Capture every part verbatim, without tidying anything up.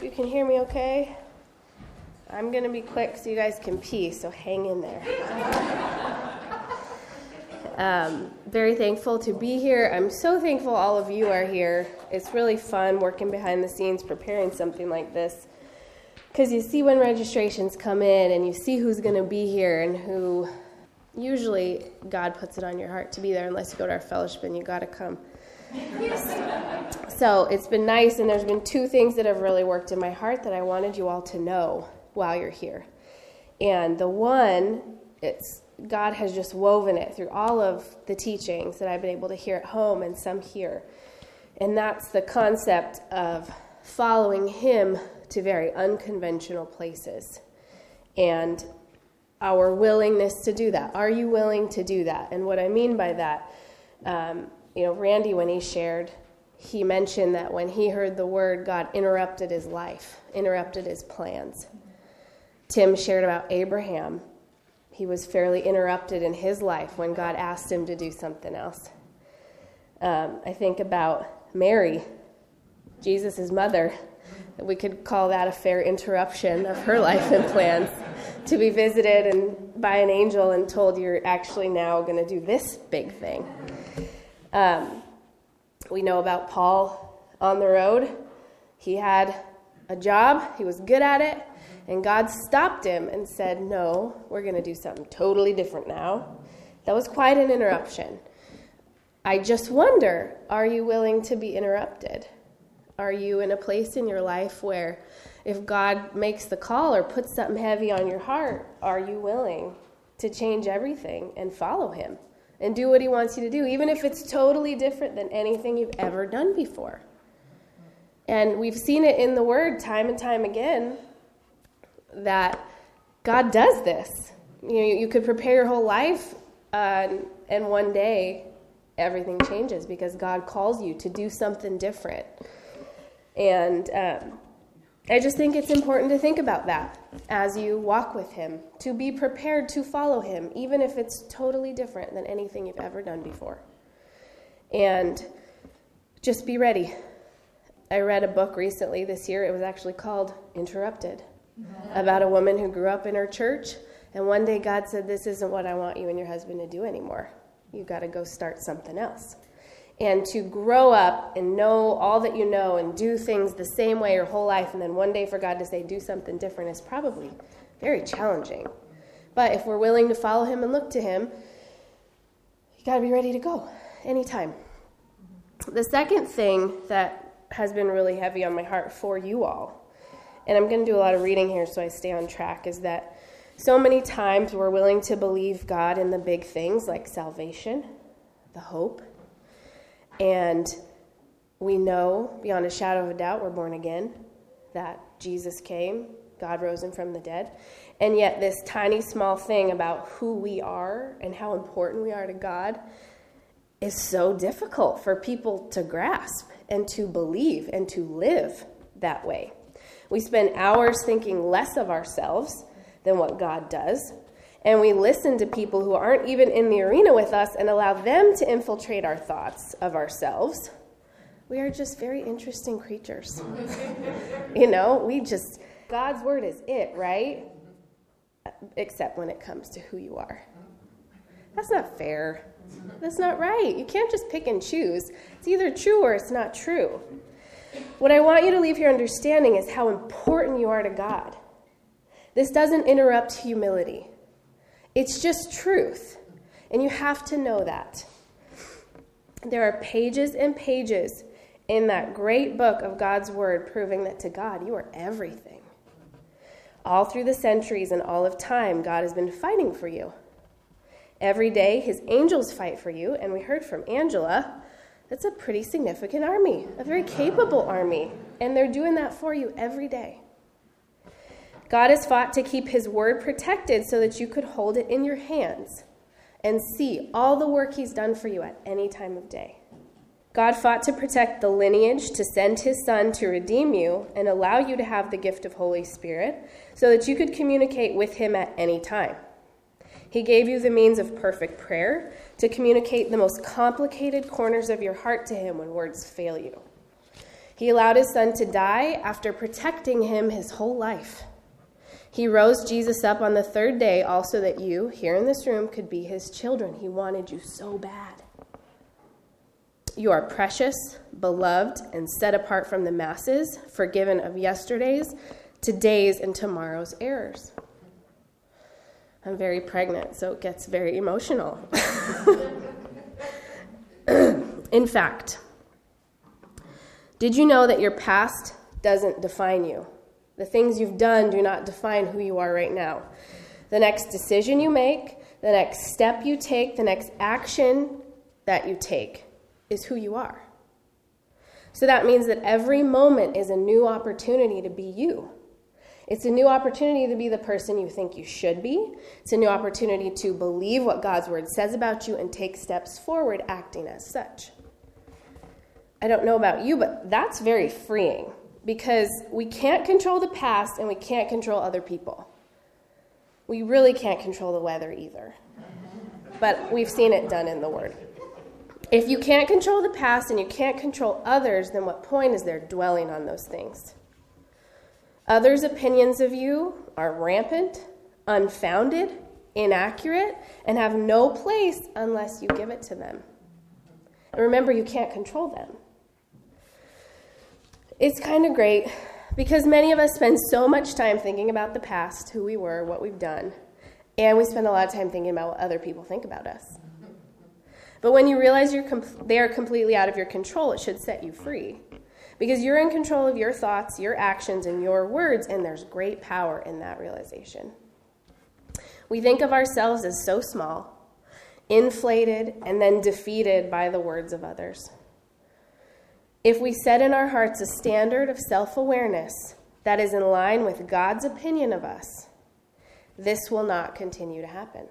hope you can hear me okay. I'm going to be quick so you guys can pee, so hang in there. um, very thankful to be here. I'm so thankful all of you are here. It's really fun working behind the scenes, preparing something like this. Because you see when registrations come in and you see who's going to be here and who, usually God puts it on your heart to be there unless you go to our fellowship and you got to come. So it's been nice, and there's been two things that have really worked in my heart that I wanted you all to know while you're here. And the one, it's God has just woven it through all of the teachings that I've been able to hear at home and some here. And that's the concept of following him to very unconventional places and our willingness to do that. Are you willing to do that? And what I mean by that, um, you know, Randy, when he shared, he mentioned that when he heard the word, God interrupted his life, interrupted his plans. Tim shared about Abraham. He was fairly interrupted in his life when God asked him to do something else. Um, I think about Mary, Jesus' mother. We could call that a fair interruption of her life and plans, to be visited and by an angel and told you're actually now going to do this big thing. Um, we know about Paul on the road. He had a job. He was good at it. And God stopped him and said, no, we're going to do something totally different now. That was quite an interruption. I just wonder, are you willing to be interrupted? Are you in a place in your life where if God makes the call or puts something heavy on your heart, are you willing to change everything and follow him and do what he wants you to do, even if it's totally different than anything you've ever done before? And we've seen it in the Word time and time again that God does this. You know, you could prepare your whole life, uh, and one day everything changes because God calls you to do something different. And um, I just think it's important to think about that as you walk with him, to be prepared to follow him, even if it's totally different than anything you've ever done before. And just be ready. I read a book recently this year. It was actually called Interrupted, about a woman who grew up in her church. And one day God said, this isn't what I want you and your husband to do anymore. You've got to go start something else. And to grow up and know all that you know and do things the same way your whole life, and then one day for God to say, do something different, is probably very challenging. But if we're willing to follow him and look to him, you got to be ready to go anytime. The second thing that has been really heavy on my heart for you all, and I'm going to do a lot of reading here so I stay on track, is that so many times we're willing to believe God in the big things like salvation, the hope, and we know beyond a shadow of a doubt we're born again, that Jesus came, God rose him from the dead. And yet this tiny small thing about who we are and how important we are to God is so difficult for people to grasp and to believe and to live that way. We spend hours thinking less of ourselves than what God does. And we listen to people who aren't even in the arena with us and allow them to infiltrate our thoughts of ourselves. We are just very interesting creatures. You know, we just, God's word is it, right? Except when it comes to who you are. That's not fair. That's not right. You can't just pick and choose. It's either true or it's not true. What I want you to leave here understanding is how important you are to God. This doesn't interrupt humility. It's just truth, and you have to know that. There are pages and pages in that great book of God's Word proving that to God you are everything. All through the centuries and all of time, God has been fighting for you. Every day, his angels fight for you, and we heard from Angela, that's a pretty significant army, a very capable army, and they're doing that for you every day. God has fought to keep his word protected so that you could hold it in your hands and see all the work he's done for you at any time of day. God fought to protect the lineage, to send his son to redeem you and allow you to have the gift of Holy Spirit so that you could communicate with him at any time. He gave you the means of perfect prayer to communicate the most complicated corners of your heart to him when words fail you. He allowed his son to die after protecting him his whole life. He rose Jesus up on the third day also that you, here in this room, could be his children. He wanted you so bad. You are precious, beloved, and set apart from the masses, forgiven of yesterday's, today's, and tomorrow's errors. I'm very pregnant, so it gets very emotional. In fact, did you know that your past doesn't define you? The things you've done do not define who you are right now. The next decision you make, the next step you take, the next action that you take is who you are. So that means that every moment is a new opportunity to be you. It's a new opportunity to be the person you think you should be. It's a new opportunity to believe what God's word says about you and take steps forward acting as such. I don't know about you, but that's very freeing because we can't control the past and we can't control other people. We really can't control the weather either, but we've seen it done in the word. If you can't control the past and you can't control others, then what point is there dwelling on those things? Others' opinions of you are rampant, unfounded, inaccurate, and have no place unless you give it to them. And remember, you can't control them. It's kind of great because many of us spend so much time thinking about the past, who we were, what we've done, and we spend a lot of time thinking about what other people think about us. But when you realize you're com- they are completely out of your control, it should set you free. Because you're in control of your thoughts, your actions, and your words, and there's great power in that realization. We think of ourselves as so small, inflated, and then defeated by the words of others. If we set in our hearts a standard of self-awareness that is in line with God's opinion of us, this will not continue to happen.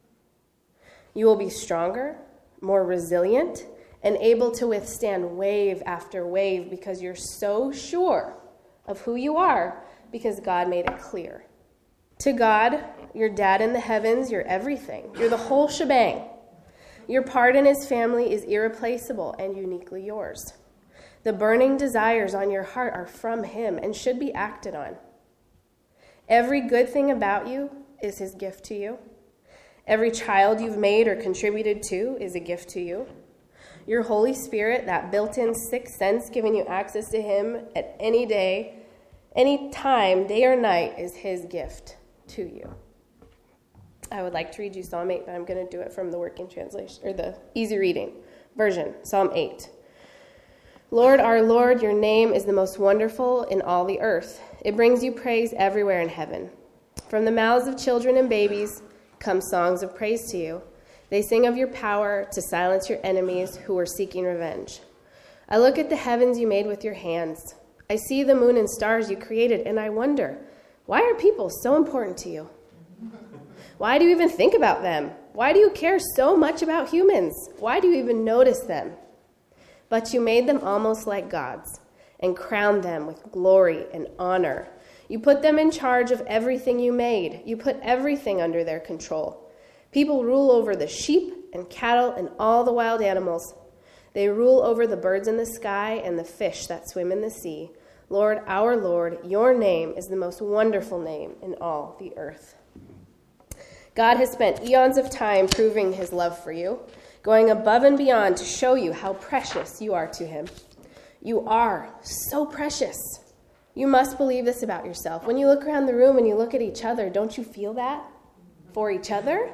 You will be stronger, more resilient, and able to withstand wave after wave because you're so sure of who you are because God made it clear. To God, your dad in the heavens, you're everything. You're the whole shebang. Your part in his family is irreplaceable and uniquely yours. The burning desires on your heart are from him and should be acted on. Every good thing about you is his gift to you. Every child you've made or contributed to is a gift to you. Your Holy Spirit, that built-in sixth sense giving you access to him at any day, any time, day or night, is his gift to you. I would like to read you Psalm eight, but I'm going to do it from the working translation, or the easy reading version, Psalm eight. Lord, our Lord, your name is the most wonderful in all the earth. It brings you praise everywhere in heaven. From the mouths of children and babies come songs of praise to you. They sing of your power to silence your enemies who are seeking revenge. I look at the heavens you made with your hands. I see the moon and stars you created, and I wonder, why are people so important to you? Why do you even think about them? Why do you care so much about humans? Why do you even notice them? But you made them almost like gods and crowned them with glory and honor. You put them in charge of everything you made. You put everything under their control. People rule over the sheep and cattle and all the wild animals. They rule over the birds in the sky and the fish that swim in the sea. Lord, our Lord, your name is the most wonderful name in all the earth. God has spent eons of time proving his love for you, going above and beyond to show you how precious you are to him. You are so precious. You must believe this about yourself. When you look around the room and you look at each other, don't you feel that for each other?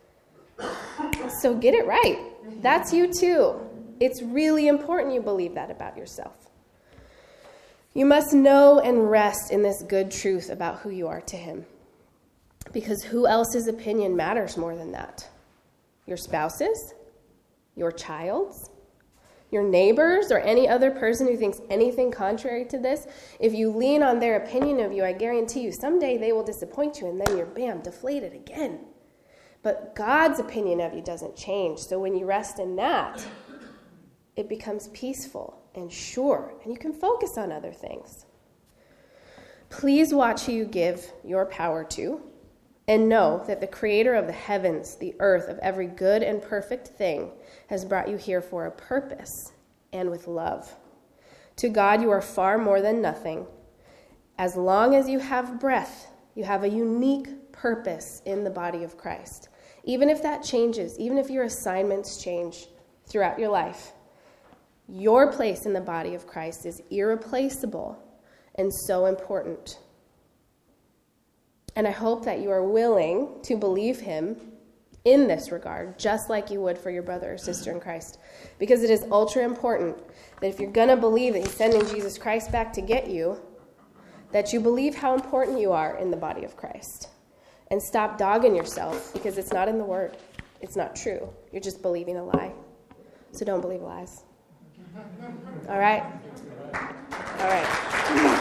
So get it right. That's you too. It's really important you believe that about yourself. You must know and rest in this good truth about who you are to him. Because who else's opinion matters more than that? Your spouse's? Your child's? Your neighbors or any other person who thinks anything contrary to this? If you lean on their opinion of you, I guarantee you someday they will disappoint you and then you're, bam, deflated again. But God's opinion of you doesn't change. So when you rest in that, it becomes peaceful and sure, and you can focus on other things. Please watch who you give your power to, and know that the creator of the heavens, the earth, of every good and perfect thing, has brought you here for a purpose and with love, To God, you are far more than nothing. As long as you have breath, you have a unique purpose in the body of Christ. Even if that changes, even if your assignments change throughout your life, your place in the body of Christ is irreplaceable and so important. And I hope that you are willing to believe him in this regard, just like you would for your brother or sister in Christ. Because it is ultra important that if you're going to believe that he's sending Jesus Christ back to get you, that you believe how important you are in the body of Christ. And stop dogging yourself, because it's not in the Word. It's not true. You're just believing a lie. So don't believe lies. All right? All right.